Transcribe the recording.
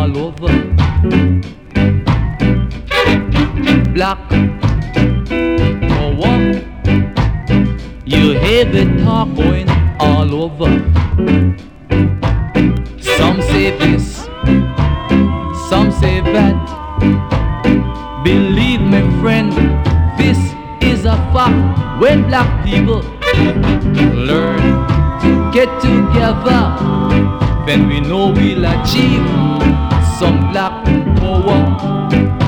all over. Black power, you hear the talk going all over. Some say this, some say that. Believe me friend, this is a fact. When black people learn to get together, then we know we'll achieve some black power.